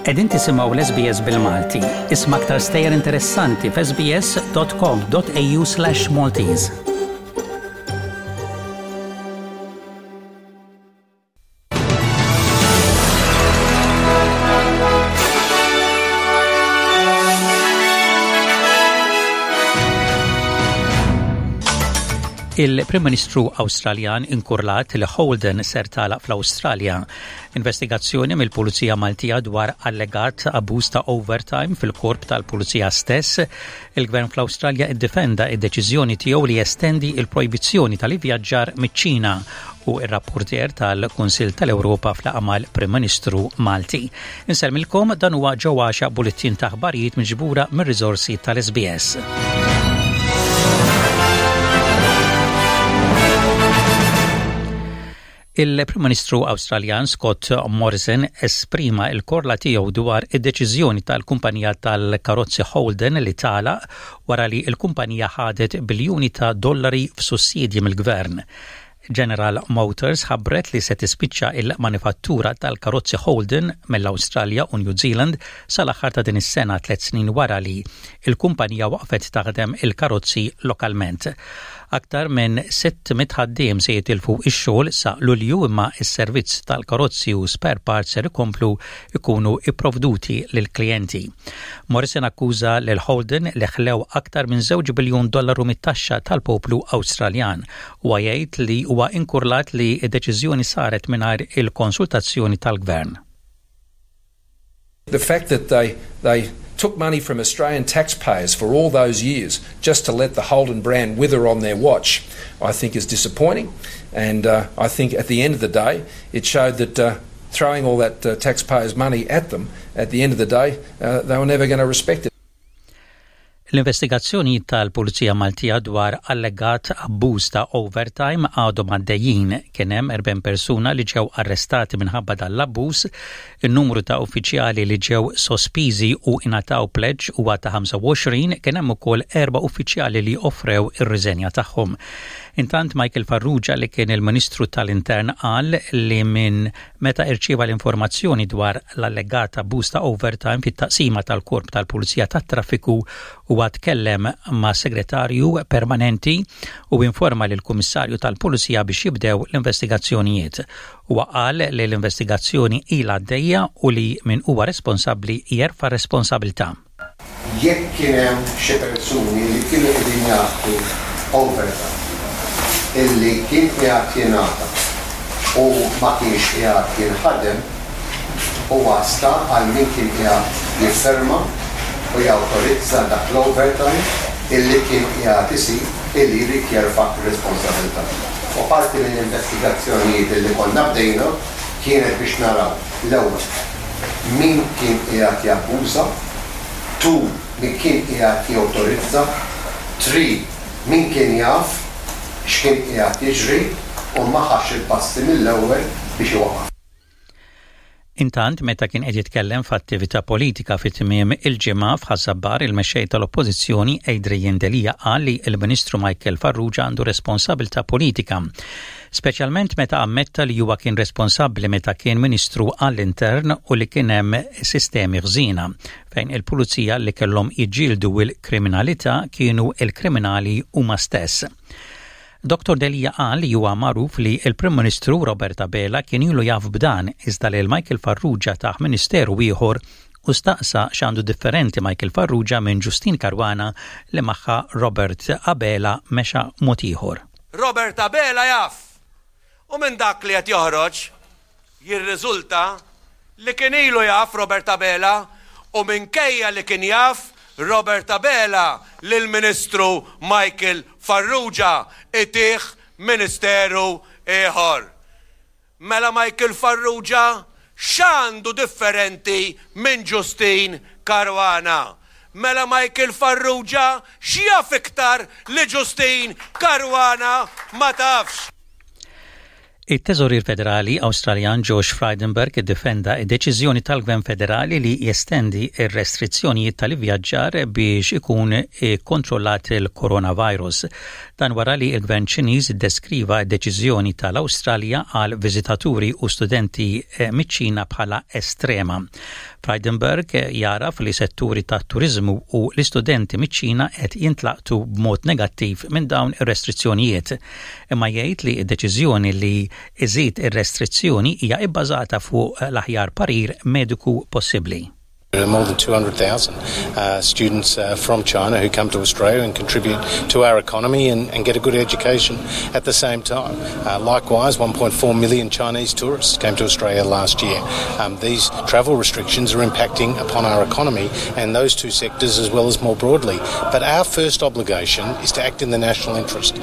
Qegħdin tisimgħu l-SBS bil-Malti. Isma' aktar stejjer interessanti f'sbs.com.au/Maltese. Il-Prim Ministru Awstraljan inkurlat li Holden ser tagħlaq fl-Awstralja. Investigazzjoni mill-Pulizija Maltija dwar allegat abbuż ta' overtime fil-korp tal-Pulizija stess. Il-Gvern fl-Awstralja iddefenda id-deċiżjoni tiegħu li jestendi il-projbizzjoni tal-ivvjaġġar miċ-Ċina u ir-rapporter tal-Kunsill tal-Ewropa fl-laqgħa mal-Prim Ministru Malti. Insellmilkom dan huwa ġewwa bulettin ta' aħbarijiet miġbura mir-riżorsi tal-SBS. Il-Prim Ministru Awstraljan Scott Morrison esprima il-korla tiegħu dwar id-deċiżjoni tal-kumpanija tal-karozzi Holden li tagħlaq wara li l-kumpanija ħadet biljuni ta' dollari f'sussidji mill-Gvern. General Motors ħabbret li se tispiċċa il-manifattura tal-karozzi Holden mill-Awstralja u New Zealand sal-aħħar ta' din is-sena 3 snin wara li il-kumpanija waqfet taħdem il-karozzi lokalment. Aktar minn 600 ħaddiem se jitilfu ix-xogħol sa Lulju imma s-servizz tal-karozzi u spare parts ser ikomplu jkunu ipprovduti lill-klijenti. Morrison akkuża lil Holden li ħlew aktar minn $2 biljun mit-taxxa tal-poplu Awstraljan u jgħid li huwa inkurlat li d-deċiżjoni saret mingħajr il-konsultazzjoni tal-Gvern. The fact that they took money from Australian taxpayers for all those years just to let the Holden brand wither on their watch, I think is disappointing. And I think at the end of the day, it showed that throwing all that taxpayers' money at them, at the end of the day, they were never going to respect it. L-investigazzjoni tal-Pulizija Maltija dwar allegat abbuż ta' overtime għadhom għaddejjin. Kien hemm 40 persuna li ġew arrestati minħabba dal-abbuż. In-numru ta' uffiċjali li ġew sospiżi u ingħataw pledge huwa ta' 25, kien hemm ukoll 4 uffiċjali li offrew ir-riżenja tagħhom. Intant Michael Farrugia li kien il-Ministru tal-Intern qal li minn meta irċieva l-informazzjoni dwar l-allegata abbuż ta' overtime fit-taqsima tal-Korp tal-Pulizija tat-Traffiku huwa tkellem ma' segretarju permanenti u informa lill-Kummissarju tal-Pulizija biex jibdew l-investigazzjonijiet. Huwa qal li l-investigazzjoni ilha għaddejja u li min huwa responsabbli jerfa' responsabilità. Jekk kien hemm xi persuni li kienu qegħdin jagħtu overtime illi kien qiegħed jingħata u ma kienx qiegħed jinħadem u wasta għal min kien qiegħed jifferma u jawtorizza dak l-overtime illi kien qiegħed isir illi jrid jerfa' responsabilità. U parti mill-investigazzjonijiet illi konna bdejna kienet biex naraw l-ewwel min kien qiegħed jabbuża, 2 min kien qiegħed jawtorizza, 3 min kien jaf x'kien qiegħed jiġri u ma ħax il-passi mill-ewwel biex iwaqaf. Intant meta kien qed jitkellem f'attività politika fit-tmiem il-ġimgħa f'Ħassabbar il-mexxej tal-Oppożizzjoni Adrian Delija qal li l-Ministru Michael Farrugia għandu responsabilità politika, speċjalment meta ammetta li huwa kien responsabbli meta kien Ministru għall-Intern u li kien hemm sistemi ħżiena fejn il-pulizija li kellhom jiġġieldu l-kriminalità kienu l-kriminali huma stess. Dr. Delija qal li huwa magħruf li l-Prim Ministru Robert Abela kien ilu jaf b'dan iżda lil Michael Farrugia taħ Ministeru ieħor u staqsa x'għandu differenti Michael Farrugia minn Justine Caruana li magħha Robert Abela mexa mod ieħor. Robert Abela jaf u minn dak li qed joħroġ jirriżulta li kien ilu jaf Robert Abela u minkejja li kien jaf Robert Abela lill-Ministru Michael Farrugia itih Ministeru ieħor. Mela Michael Farrugia x'għandu differenti minn Justine Caruana? Mela Michael Farrugia x'jaf iktar li Justine Caruana ma tafx? Il-Teżorir Federali Awstraljan Josh Frydenberg iddefenda d-deċiżjoni tal-Gvern Federali li jestendi r-restrizzjonijiet tal-ivvjaġġar biex ikun kontrollat il-coronavirus. Dan wara li l-Gvern Ċiniż iddeskriva d-deċiżjoni tal-Awstralja għal viżitaturi u studenti miċ-Ċina bħala estrema. Frydenberg jaraf li setturi tat-turiżmu u l-istudenti miċ-Ċina qed jintlaqtu b'mod negattiv minn dawn ir-restrizzjonijiet. Imma jgħid li d-deċiżjoni li iżid ir-restrizzjoni hija bbażata fuq l-aħjar parir mediku possibbli. There are more than 200,000 students from China who come to Australia and contribute to our economy and get a good education at the same time. Likewise, 1.4 million Chinese tourists came to Australia last year. These travel restrictions are impacting upon our economy and those two sectors as well as more broadly. But our first obligation is to act in the national interest.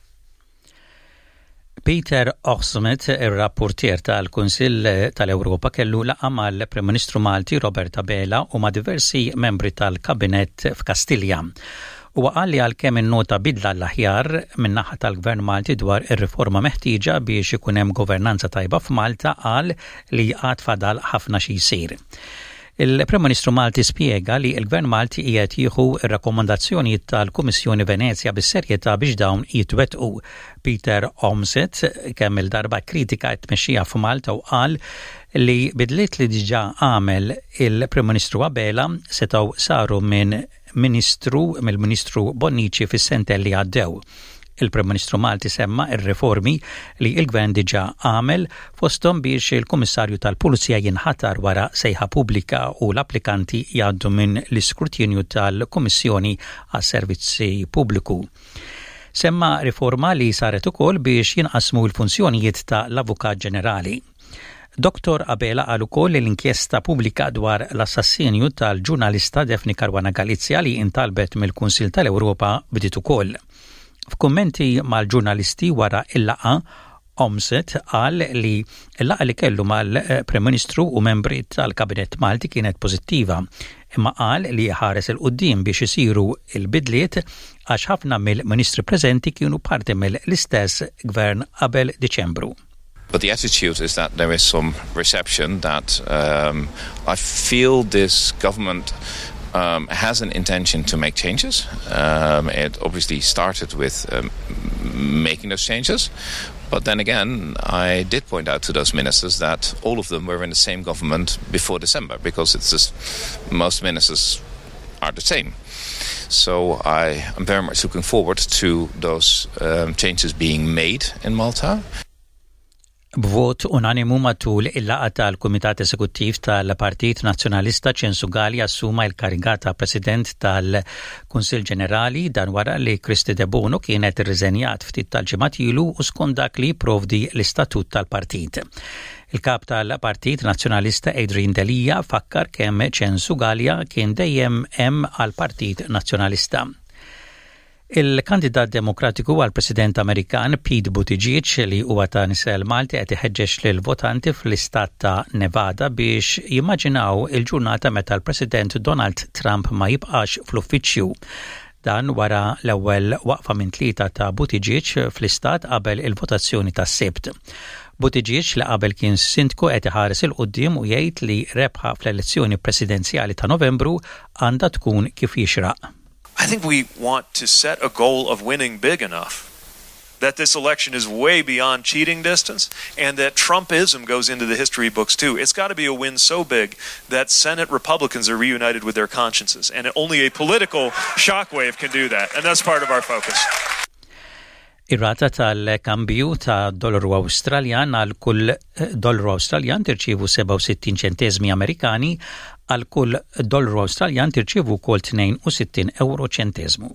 Peter Oxmet, il-rapportier tal-Kunsill tal-Ewropa, kellu laqa mal-Prim Ministru Malti Robert Abela u ma' diversi membri tal-Kabinet f'Kastilja. U qal li għalkemm innota bidla l-aħjar min-naħa tal-Gvern Malti dwar ir-riforma meħtieġa biex ikun hemm governanza tajba f'Malta qal li għad fadal ħafna xi jsir. Il-Prim Ministru Malti spjega li l-Gvern Malti qiegħed jieħu r-rakkomandazzjonijiet tal-Kummissjoni Venezja bis-serjetà biex dawn jitwettqu. Peter Omset kemm il-darba kritika t-tmexxija f'Malta u qal li bidliet li diġà għamel il-Prim Ministru Abela setgħu saru mill-Ministru Bonnici fis-sentej li għaddew. Il-Prim Ministru Malti semma ir-riformi li l-Gvern diġà għamel fosthom biex il-Kummissarju tal-Pulizija jinħatar wara sejħa pubblika u l-applikanti jgħaddu minn l-iskrutinju tal-Kummissjoni għas-Servizzi Pubbliku. Semma riforma li saret ukoll biex jinqasmu l-funzjonijiet tal-Avukat Ġenerali. Dr. Abela qal ukoll l-inkjesta pubblika dwar l-assassinju tal-ġurnalista Daphne Caruana Galizia li intalbet mill-Kunsill tal-Ewropa bdiet ukoll. F'kummenti mal-ġurnalisti wara il-laqa, Omset qal li l-laqa li kellu mal-Prim Ministru u membri tal-Kabinet Malti kienet pożittiva, imma qal li ħares il-qudiem biex isiru il-bidliet għax ħafna mill-Ministri preżenti kienu parti mill-istess gvern qabel Diċembru. But the attitude is that there is some reception that I feel this government has an intention to make changes. It obviously started with making those changes, but then again, I did point out to those ministers that all of them were in the same government before December, because it's just most ministers are the same. So I am very much looking forward to those changes being made in Malta. B'vot unanimu matul il-laqa tal-Kumitat Eżekuttiv tal-Partit Nazzjonalista Ċensugali assuma l-karigata President tal-Kunsill Ġenerali dan wara li Kristi De Bono kienet irriżenjat ftit tal-ġimgħat ilu u skont dak li jipprovdi l-istatut tal-partit. Il-kap tal-Partit Nazzjonalista Adrian Delija fakkar kemm Ċensugalja kien dejjem hemm għall-Partit Nazzjonalista. Il-kandidat demokratiku għal-President Amerikan Pete Buttigieg li huwa ta' nisel Malti qed iħeġġeġ lil votanti fl-istat ta' Nevada biex jimmaġinaw il-ġurnata meta l-President Donald Trump ma jibqax fl-uffiċċju. Dan wara l-ewwel waqfa minn tlieta ta' Buttigieg fl-istat qabel il-votazzjoni tas-Sibt. Buttigieg li qabel kien sindku qed iħares il-qudiem u jgħid li rebħa fl-elezzjoni presidenzjali ta' Novembru għandha tkun kif jixraq. I think we want to set a goal of winning big enough that this election is way beyond cheating distance and that Trumpism goes into the history books too. It's got to be a win so big that Senate Republicans are reunited with their consciences, and only a political shockwave can do that, and that's part of our focus. Ir-rata tal-kambju ta' dollaru Awstraljan għal kull dollaru Awstraljan tirċievu 67 ċentesmi Amerikani, għal kull dollaru Awstraljan tirċievu wkoll 62 euro ċentesmu.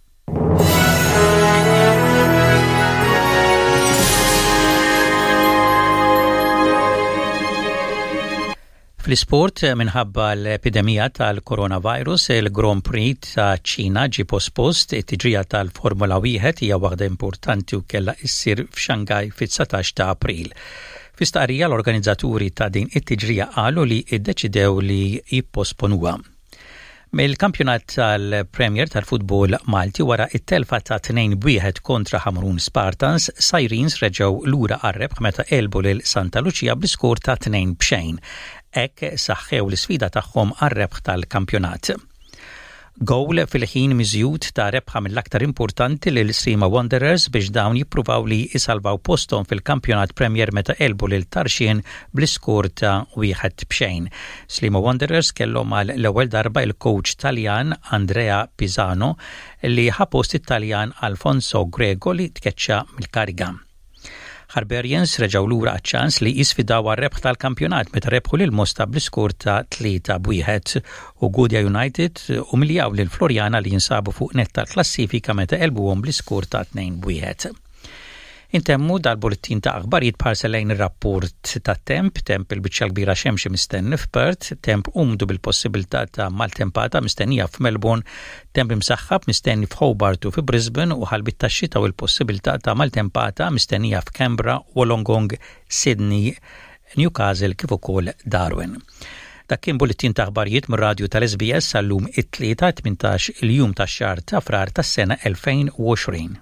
Fl-isport minħabba l-epidemija tal-coronavirus, il-Grand Prix ta' Ċina ġie pospost, it-tiġrija tal-Formula 1 hija waħda importanti u kellha issir f'Shanghai fit-19 ta' April. F'istqarrija l-organizzaturi ta' din it-tiġrija qalu li ddeċidew li jipposponuha. Mill-kampjonat tal-Premier tal-futbol Malti wara it-telfa ta' 2-1 kontra Hamrun Spartans, Sirens reġgħu lura qarreb meta elbu lil Santa Lucia bl-iskor ta' 2-0. Hekk saħħew l-isfida tagħhom qarreb tal-kampjonat. Gowl fil-ħin miżjud ta' rebħa mill-aktar importanti lil Sliema Wanderers biex dawn jippruvaw li jisalvaw postom fil-kampjonat Premier meta elbu lil Tarxien bl-iskor ta' 1-0. Sliema Wanderers kellhom għal l-ewwel darba il-coach Taljan Andrea Pisano li ħapost it-Taljan Alfonso Grego li tkeċċa mill-kariga. Harbarians reġgħu lura għaċ-ċans li jisfidaw għar-rebħ tal-kampjonat meta rebħu lil Mosta bl-iskor ta' 3-1 u Gudja United umiljaw lil Floriana li jinsabu fuq net tal-klassifika meta elbuhom bl-iskor ta' 2-1. Intemmu dal-bulletin ta' aħbarijiet parselejn ir-rapport ta' temp il-biċċa kbira xemxi mistenni f'Perth, temp umdu bil-possibilità ta' maltempata mistennija f'Melbourne, temp imsaħħab mistenni f'Hobart u f'Brisbane u ħalbit tax-xita u l-possibilità ta' maltempata mistennija f'Canberra, Wollongong, Sydney, Newcastle kif ukoll Darwin. Dak kien bulletin ta' aħbarijiet mir-radju tal-SBS sal-lum it-tlieta 18 il-jum tax-xahar ta' frar tas-sena 2020.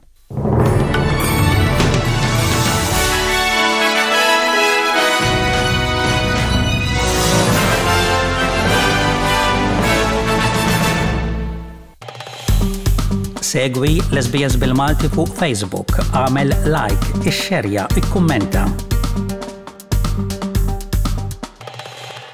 Segwi l-SBS bil-Malti fuq Facebook, għamel like, ixxerja, ikkummenta.